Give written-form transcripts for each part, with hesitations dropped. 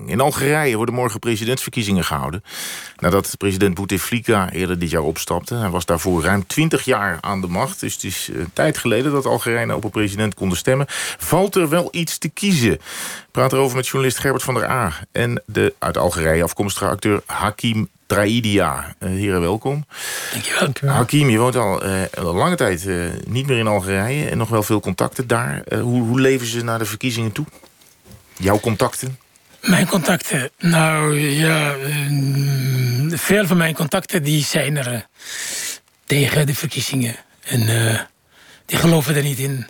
spanning. In Algerije worden morgen presidentsverkiezingen gehouden. Nadat president Bouteflika eerder dit jaar opstapte. Hij was daarvoor ruim 20 jaar aan de macht. Dus het is een tijd geleden dat Algerijnen op een president konden stemmen. Valt er wel iets te kiezen? Ik praat erover met journalist Gerbert van der A. En de uit Algerije afkomstige acteur Hakim Traidia. Heren, welkom. Dankjewel. Hakim, je woont al lange tijd niet meer in Algerije en nog wel veel contacten daar. Hoe leven ze naar de verkiezingen toe? Jouw contacten? Mijn contacten? Nou ja, veel van mijn contacten die zijn er tegen de verkiezingen. En die geloven er niet in.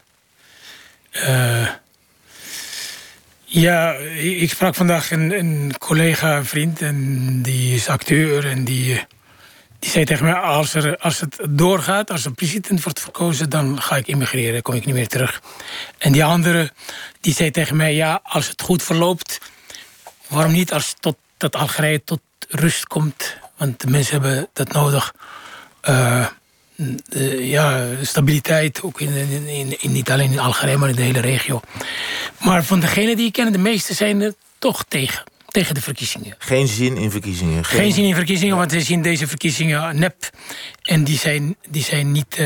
Ja, ik sprak vandaag een collega, een vriend, en die is acteur. En die zei tegen mij, als het doorgaat, als er president wordt verkozen, dan ga ik immigreren, kom ik niet meer terug. En die andere, die zei tegen mij, ja, als het goed verloopt, waarom niet als dat Algerije tot rust komt? Want de mensen hebben dat nodig. Stabiliteit, ook niet alleen in Algerije, maar in de hele regio. Maar van degenen die ik ken, de meeste zijn er toch tegen de verkiezingen. Geen zin in verkiezingen? Geen zin in verkiezingen, want ze zien deze verkiezingen nep. En die zijn niet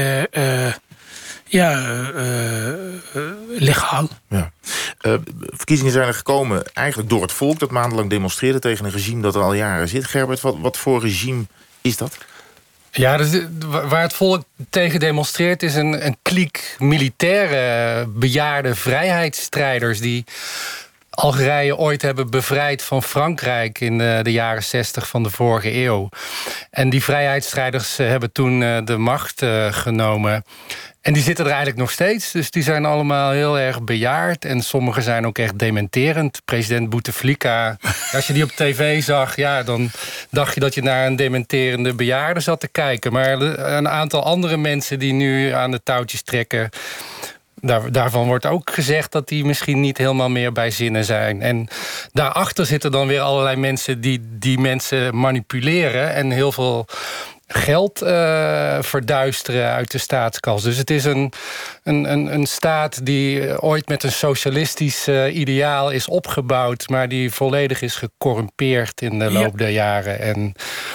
legaal. Ja. Verkiezingen zijn er gekomen eigenlijk door het volk dat maandenlang demonstreerde tegen een regime dat er al jaren zit. Gerbert, wat voor regime is dat? Ja, dus waar het volk tegen demonstreert is een kliek militaire bejaarde vrijheidsstrijders die Algerije ooit hebben bevrijd van Frankrijk in de jaren 60 van de vorige eeuw. En die vrijheidsstrijders hebben toen de macht genomen. En die zitten er eigenlijk nog steeds. Dus die zijn allemaal heel erg bejaard. En sommigen zijn ook echt dementerend. President Bouteflika, als je die op tv zag, ja, dan dacht je dat je naar een dementerende bejaarde zat te kijken. Maar een aantal andere mensen die nu aan de touwtjes trekken, daarvan wordt ook gezegd dat die misschien niet helemaal meer bij zinnen zijn. En daarachter zitten dan weer allerlei mensen die mensen manipuleren en heel veel geld verduisteren uit de staatskas. Dus het is een staat die ooit met een socialistisch ideaal is opgebouwd, maar die volledig is gecorrumpeerd in de loop der jaren. En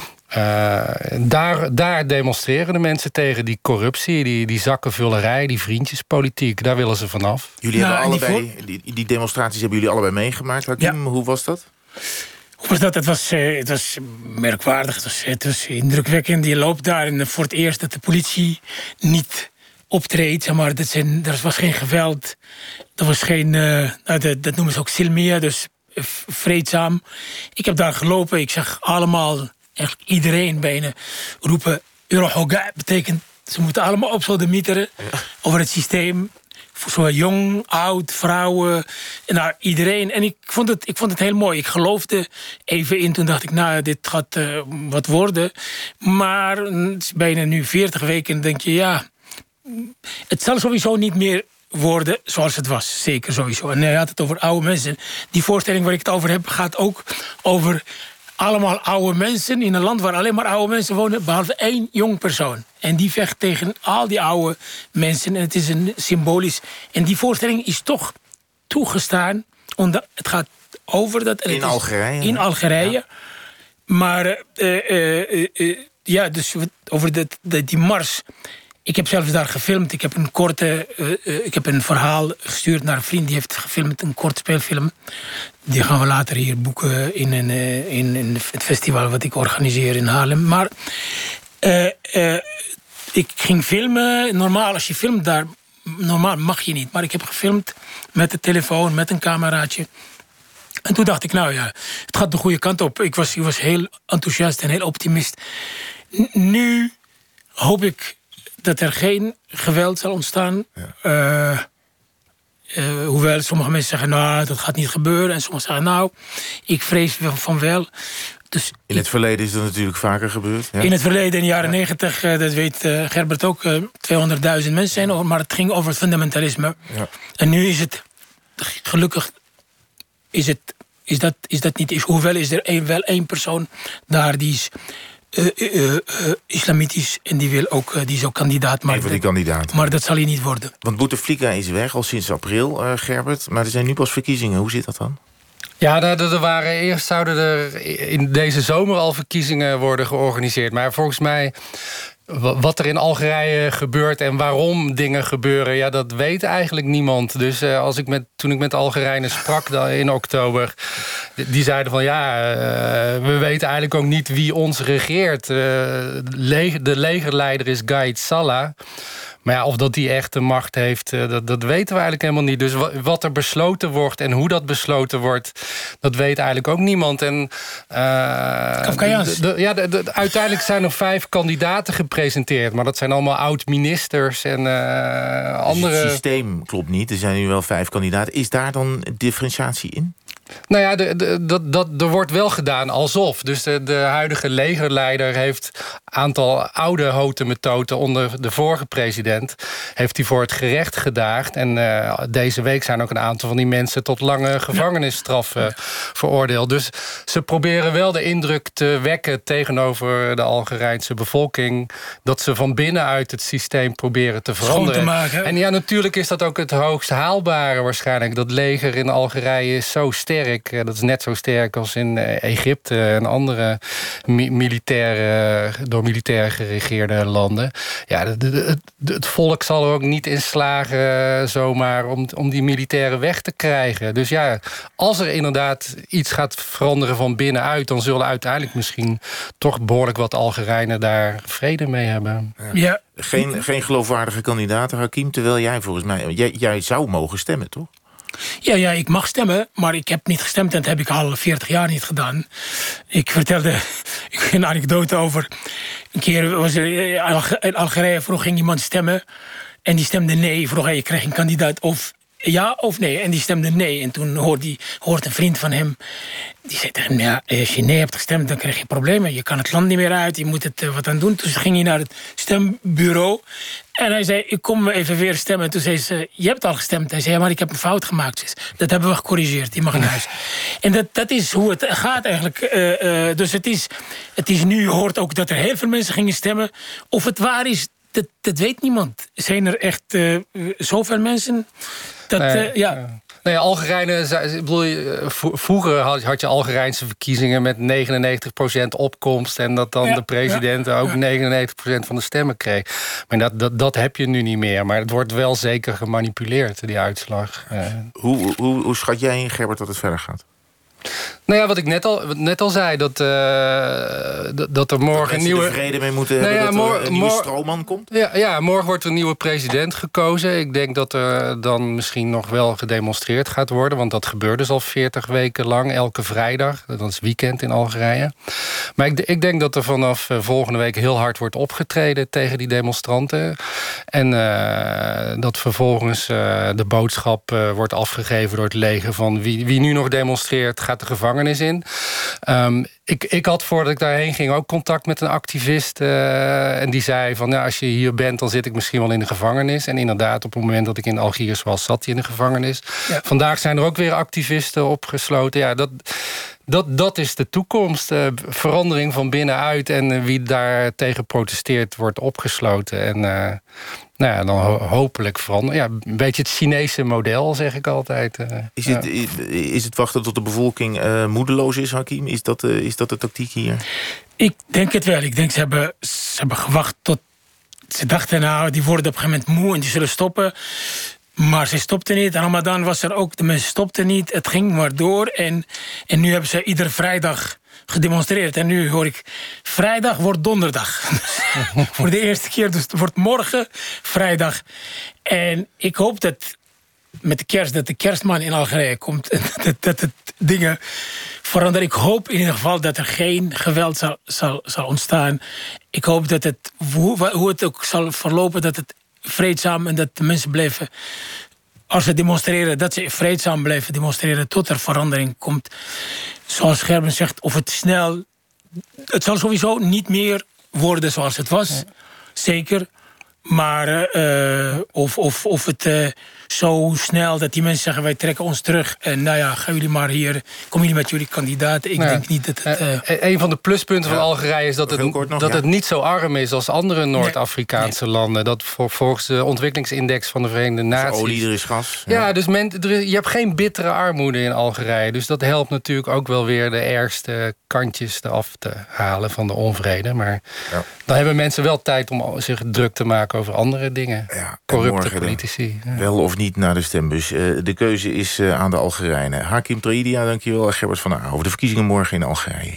daar demonstreren de mensen tegen, die corruptie, die zakkenvullerij, die vriendjespolitiek. Daar willen ze vanaf. Jullie hebben allebei, die demonstraties hebben jullie allebei meegemaakt, Hakim. Ja. Hoe was dat? Hoe was dat? Het was merkwaardig. Het was indrukwekkend. Je loopt daar en voor het eerst dat de politie niet optreedt. Zeg maar, er was geen geweld. Er was geen, dat noemen ze ook silmia, dus vreedzaam. Ik heb daar gelopen. Ik zag allemaal, eigenlijk iedereen bijna roepen, Eurohoga betekent, ze moeten allemaal opsodemieteren over het systeem. Zo jong, oud, vrouwen, nou, iedereen. En ik vond het heel mooi. Ik geloofde even in. Toen dacht ik, nou, dit gaat wat worden. Maar het is bijna nu 40 weken. Denk je, ja, het zal sowieso niet meer worden zoals het was. Zeker sowieso. En hij had het over oude mensen. Die voorstelling waar ik het over heb, gaat ook over allemaal oude mensen in een land waar alleen maar oude mensen wonen, behalve 1 jong persoon. En die vecht tegen al die oude mensen. En het is een symbolisch. En die voorstelling is toch toegestaan. Omdat het gaat over dat. In Algerije. In Algerije. Ja. Maar dus over die mars. Ik heb zelfs daar gefilmd. Ik heb een verhaal gestuurd naar een vriend. Die heeft gefilmd, een kort speelfilm. Die gaan we later hier boeken in het festival wat ik organiseer in Haarlem. Maar ik ging filmen. Normaal, als je filmt daar, normaal mag je niet. Maar ik heb gefilmd met de telefoon, met een cameraatje. En toen dacht ik, nou ja, het gaat de goede kant op. Ik was heel enthousiast en heel optimist. Nu hoop ik dat er geen geweld zal ontstaan. Ja. Hoewel sommige mensen zeggen, nou, dat gaat niet gebeuren. En sommigen zeggen, nou, ik vrees van wel. Dus in het verleden is dat natuurlijk vaker gebeurd. Ja? In het verleden, in de jaren 90, dat weet Gerbert ook, 200.000 mensen zijn. Maar het ging over het fundamentalisme. Ja. En nu is het, gelukkig, is dat niet. Hoewel is er wel 1 persoon daar die is islamitisch en die is ook kandidaat. Maar die kandidaat. Maar dat zal hij niet worden. Want Bouteflika is weg al sinds april, Gerbert. Maar er zijn nu pas verkiezingen. Hoe zit dat dan? Ja, eerst zouden er in deze zomer al verkiezingen worden georganiseerd. Maar volgens mij, wat er in Algerije gebeurt en waarom dingen gebeuren, ja, dat weet eigenlijk niemand. Dus toen ik met Algerijnen sprak in oktober, die zeiden van we weten eigenlijk ook niet wie ons regeert. De legerleider is Gaid Salah. Maar ja, of dat die echt de macht heeft, dat weten we eigenlijk helemaal niet. Dus wat er besloten wordt en hoe dat besloten wordt, dat weet eigenlijk ook niemand. En uiteindelijk zijn er 5 kandidaten gepresenteerd. Maar dat zijn allemaal oud-ministers en andere... Dus het systeem klopt niet. Er zijn nu wel 5 kandidaten. Is daar dan differentiatie in? Nou ja, er wordt wel gedaan alsof. Dus de huidige legerleider heeft een aantal oude houten-methoden onder de vorige president, heeft hij voor het gerecht gedaagd. En deze week zijn ook een aantal van die mensen tot lange gevangenisstraffen veroordeeld. Dus ze proberen wel de indruk te wekken tegenover de Algerijnse bevolking dat ze van binnenuit het systeem proberen te veranderen. Schoon te maken. En ja, natuurlijk is dat ook het hoogst haalbare waarschijnlijk. Dat leger in Algerije is zo sterk. Dat is net zo sterk als in Egypte en andere door militairen geregeerde landen. Ja, het volk zal er ook niet in slagen zomaar om die militairen weg te krijgen. Dus ja, als er inderdaad iets gaat veranderen van binnenuit, dan zullen uiteindelijk misschien toch behoorlijk wat Algerijnen daar vrede mee hebben. Ja. Geen geloofwaardige kandidaten, Hakim, terwijl jij volgens mij... Jij zou mogen stemmen, toch? Ja, ik mag stemmen, maar ik heb niet gestemd en dat heb ik al 40 jaar niet gedaan. Ik vertelde een anekdote over. Een keer was er in Algerije, ging iemand stemmen en die stemde nee. Vroeg hij, je krijgt een kandidaat of ja of nee? En die stemde nee. En toen hoort een vriend van hem, die zei tegen hem, als je nee hebt gestemd, dan krijg je problemen. Je kan het land niet meer uit, je moet het wat aan doen. Toen ging hij naar het stembureau en hij zei, ik kom even weer stemmen. En toen zei ze, je hebt al gestemd. Hij zei, maar ik heb een fout gemaakt. Dat hebben we gecorrigeerd, die mag naar huis. En dat is hoe het gaat eigenlijk. Dus het is nu, je hoort ook dat er heel veel mensen gingen stemmen. Of het waar is, dat weet niemand. Zijn er echt zoveel mensen? Nee, Algerijnen, vroeger had je Algerijnse verkiezingen met 99% opkomst en dat dan de president ook 99% van de stemmen kreeg. Maar dat heb je nu niet meer. Maar het wordt wel zeker gemanipuleerd, die uitslag. Hoe schat jij in, Gerbert, dat het verder gaat? Nou ja, wat ik net al zei, dat er morgen een nieuwe... vrede mee moeten hebben dat er een nieuwe stroomman komt? Ja, morgen wordt er een nieuwe president gekozen. Ik denk dat er dan misschien nog wel gedemonstreerd gaat worden, want dat gebeurt dus al 40 weken lang, elke vrijdag. Dat is weekend in Algerije. Maar ik denk dat er vanaf volgende week heel hard wordt opgetreden tegen die demonstranten. En dat vervolgens de boodschap wordt afgegeven door het leger van wie nu nog demonstreert, gaat de gevangenis in. Ik had voordat ik daarheen ging ook contact met een activist. En die zei van, als je hier bent, dan zit ik misschien wel in de gevangenis. En inderdaad, op het moment dat ik in Algiers was, zat hij in de gevangenis. Ja. Vandaag zijn er ook weer activisten opgesloten. Ja, dat is de toekomst. Verandering van binnenuit. En wie daar tegen protesteert, wordt opgesloten. En dan hopelijk veranderen. Ja, een beetje het Chinese model, zeg ik altijd. Is het wachten tot de bevolking moedeloos is, Hakim? Is dat de tactiek hier? Ik denk het wel. Ik denk ze hebben gewacht tot... Ze dachten, die worden op een gegeven moment moe en die zullen stoppen. Maar ze stopten niet. Ramadan was er ook. De mensen stopten niet. Het ging maar door. En nu hebben ze iedere vrijdag gedemonstreerd. En nu hoor ik, vrijdag wordt donderdag. Voor de eerste keer. Dus het wordt morgen vrijdag. En ik hoop dat met de kerst, dat de kerstman in Algerije komt. En dat het dingen veranderen. Ik hoop in ieder geval dat er geen geweld zal ontstaan. Ik hoop dat het, hoe het ook zal verlopen, dat het vreedzaam en dat de mensen blijven, als ze demonstreren, dat ze vreedzaam blijven demonstreren tot er verandering komt. Zoals Gerben zegt, of het snel... Het zal sowieso niet meer worden zoals het was. Ja. Zeker. Maar of het zo snel dat die mensen zeggen... wij trekken ons terug en nou ja, gaan jullie maar hier... kom jullie met jullie kandidaten. Ik denk niet dat het... Een van de pluspunten van Algerije is dat het niet zo arm is... als andere Noord-Afrikaanse landen. Dat volgens de ontwikkelingsindex van de Verenigde Naties... olie, er is gas. Ja, dus je hebt geen bittere armoede in Algerije. Dus dat helpt natuurlijk ook wel weer de ergste kantjes eraf te halen van de onvrede. Maar dan hebben mensen wel tijd om zich druk te maken over andere dingen. Ja, corrupte politici. Ja. Wel of niet naar de stembus. De keuze is aan de Algerijnen. Hakim Traïdia, dankjewel. Gerbert van der Aa over de verkiezingen morgen in Algerije.